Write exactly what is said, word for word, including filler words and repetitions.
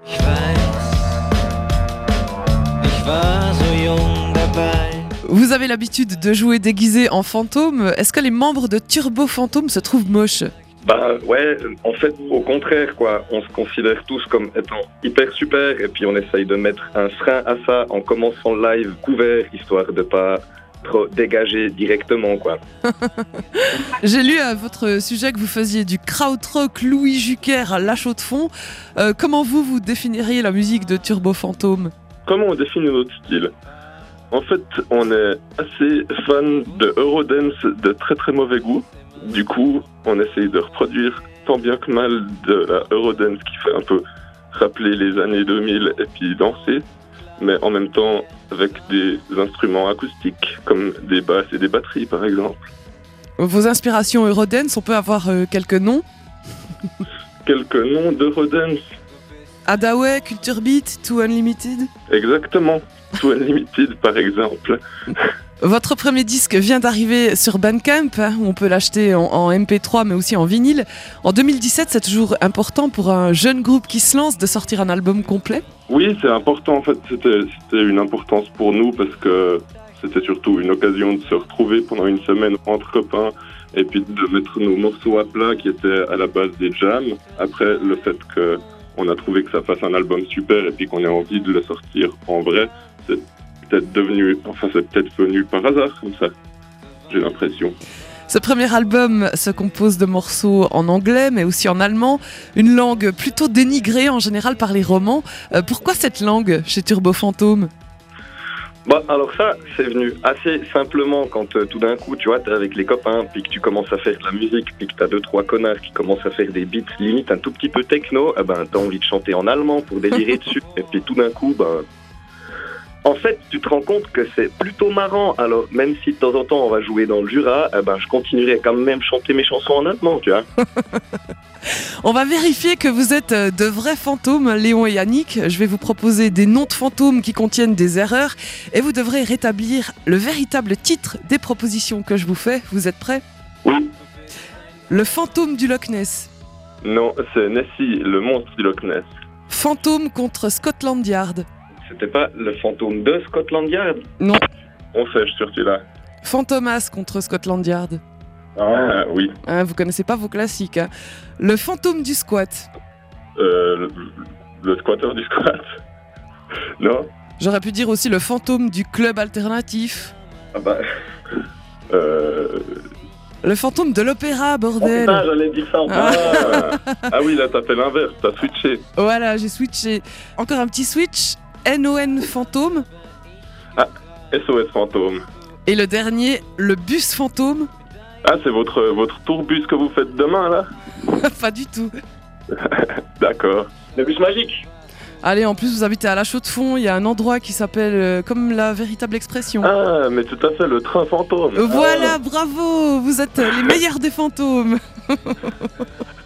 Ich weiß, ich war so jung dabei. Vous avez l'habitude de jouer déguisé en fantôme. Est-ce que les membres de Turbo Fantôme se trouvent moches ? Bah ouais, en fait, au contraire, quoi. On se considère tous comme étant hyper super et puis on essaye de mettre un frein à ça en commençant le live couvert, histoire de pas trop dégager directement, quoi. J'ai lu à votre sujet que vous faisiez du krautrock Louis Jucker à la chaux de fond. Euh, comment vous, vous définiriez la musique de Turbo Fantôme ? Comment on définit notre style ? En fait, on est assez fan de Eurodance de très très mauvais goût. Du coup, on essaye de reproduire tant bien que mal de la Eurodance qui fait un peu rappeler les années deux mille et puis danser, mais en même temps avec des instruments acoustiques comme des basses et des batteries par exemple. Vos inspirations Eurodance, on peut avoir euh, quelques noms ? Quelques noms d'Eurodance. Hadaway, Culture Beat, Too Unlimited ? Exactement, Too Unlimited par exemple. Votre premier disque vient d'arriver sur Bandcamp, hein, où on peut l'acheter en, en M P trois mais aussi en vinyle. En deux mille dix-sept, c'est toujours important pour un jeune groupe qui se lance de sortir un album complet ? Oui, c'est important en fait, c'était, c'était une importance pour nous parce que c'était surtout une occasion de se retrouver pendant une semaine entre copains et puis de mettre nos morceaux à plat qui étaient à la base des jams. Après, le fait qu'on a trouvé que ça fasse un album super et puis qu'on ait envie de le sortir en vrai, c'est peut-être devenu, enfin c'est peut-être venu par hasard comme ça, j'ai l'impression. Ce premier album se compose de morceaux en anglais mais aussi en allemand, une langue plutôt dénigrée en général par les romans. Euh, pourquoi cette langue chez Turbo Fantôme ? Bah alors ça, c'est venu assez simplement quand euh, tout d'un coup, tu vois, t'es avec les copains, puis que tu commences à faire de la musique, puis que t'as deux, trois connards qui commencent à faire des beats limite un tout petit peu techno, eh ben t'as envie de chanter en allemand pour délirer dessus, et puis tout d'un coup, ben... En fait, tu te rends compte que c'est plutôt marrant, alors même si de temps en temps on va jouer dans le Jura, eh ben je continuerai quand même chanter mes chansons en allemand, tu vois. On va vérifier que vous êtes de vrais fantômes, Léon et Yannick. Je vais vous proposer des noms de fantômes qui contiennent des erreurs et vous devrez rétablir le véritable titre des propositions que je vous fais. Vous êtes prêts ? Oui. Le fantôme du Loch Ness. Non, c'est Nessie, le monstre du Loch Ness. Fantôme contre Scotland Yard. C'était pas le fantôme de Scotland Yard ? Non. On sèche sur celui-là. Fantomas contre Scotland Yard. Ah oui. Hein, vous connaissez pas vos classiques. Hein. Le fantôme du squat. Euh, le, le squatter du squat. Non. J'aurais pu dire aussi le fantôme du club alternatif. Ah bah... Euh... Le fantôme de l'opéra, bordel. Ah, j'allais dire ça en Ah. ah oui, là t'as fait l'inverse, t'as switché. Voilà, j'ai switché. Encore un petit switch. N O N fantôme. Ah, S O S fantôme. Et le dernier, le bus fantôme. Ah, c'est votre, votre tourbus que vous faites demain, là ? Pas du tout. D'accord. Le bus magique. Allez, en plus, vous habitez à la chaux de fond, il y a un endroit qui s'appelle euh, comme la véritable expression. Ah, mais tout à fait, le train fantôme. Voilà, Ah. bravo, vous êtes les meilleurs des fantômes.